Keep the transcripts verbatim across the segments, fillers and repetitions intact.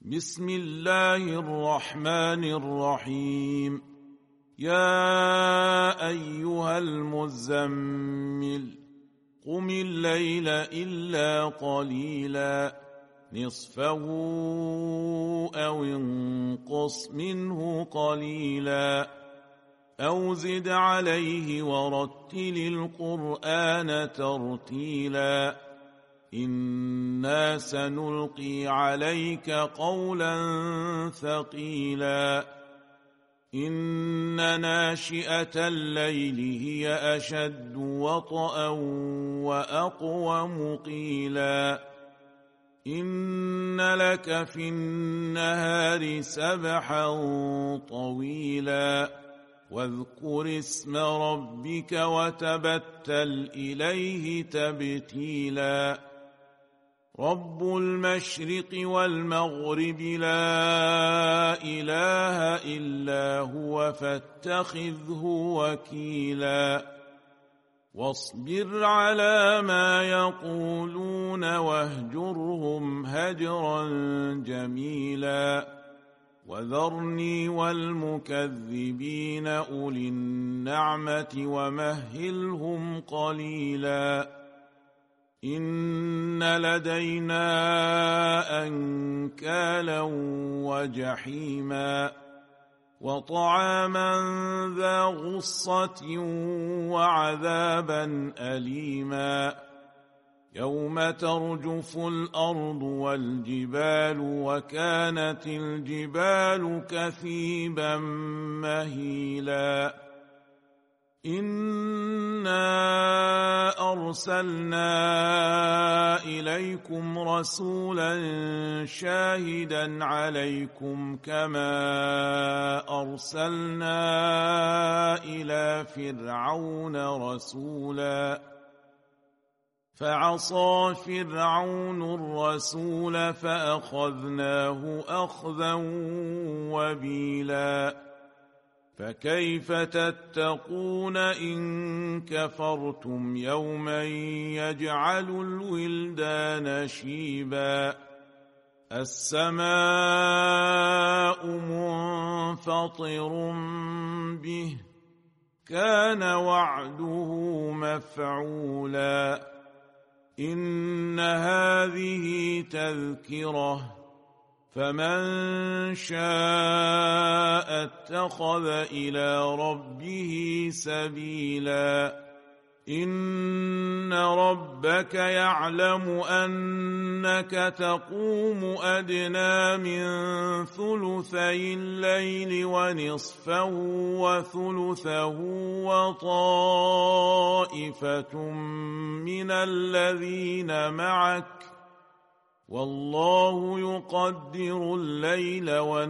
بسم الله الرحمن الرحيم. يا أيها المزمل قم الليل إلا قليلا نصفه أو انقص منه قليلا أو زد عليه ورتل القرآن ترتيلا إنا سنلقي عليك قولا ثقيلا إن ناشئة الليل هي أشد وطئا وأقوم قيلا إن لك في النهار سبحا طويلا واذكر اسم ربك وتبتل إليه تبتيلا رب المشرق والمغرب لا إله إلا هو فاتخذه وكيلا واصبر على ما يقولون واهجرهم هجرا جميلا وذرني والمكذبين أولي النعمة ومهلهم قليلا إن لدينا أنكالا وجحيما وطعاما ذا غصة وعذابا أليما يوم ترجف الأرض والجبال وكانت الجبال كثيبا مهيلا إنا أرسلنا إليكم رسولا شاهدا عليكم كما أرسلنا إلى فرعون رسولا فعصى فرعون الرسول فأخذناه أخذا وبيلا فكيف تتقون إن كفرتم يوما يجعل الولدان شيبا السماء منفطر به كان وعده مفعولا إن هذه تذكرة فمن شاء اتخذ إلى ربه سبيلا إن ربك يعلم أنك تقوم أدنى من ثلثي الليل ونصفه وثلثه وطائفة من الذين معك والله يقدر الليل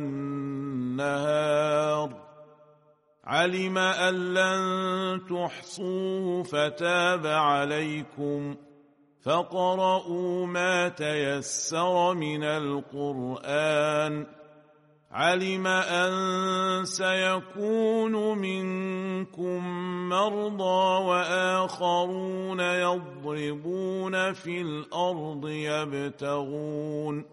والنهار علم أن لن تحصوه فتاب عليكم فاقرؤوا ما تيسر من القرآن علم أن سيكون منكم مرضى وآخرون يضربون في الأرض يبتغون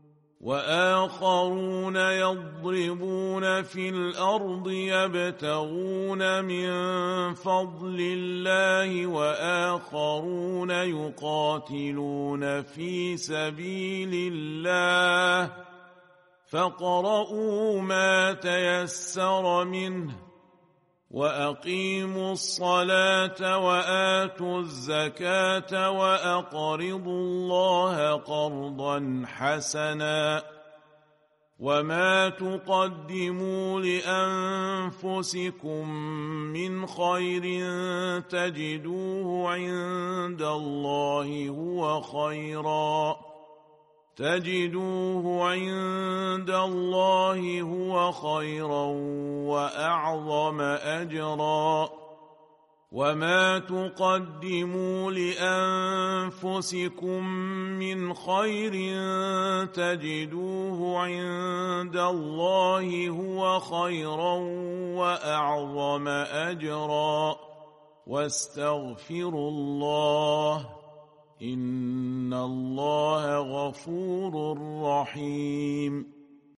وآخرون يضربون في الأرض يبتغون من فضل الله وآخرون يقاتلون في سبيل الله فاقرؤوا ما تيسر منه وأقيموا الصلاة وآتوا الزكاة وأقرضوا الله قرضا حسنا وما تقدموا لأنفسكم من خير تجدوه عند الله هو خيرا تجدوه عند الله هو خيرا وأعظم أجرا وما تقدموا لأنفسكم من خير تجدوه عند الله هو خيرا وأعظم أجرا واستغفروا الله إن الله غفور رحيم.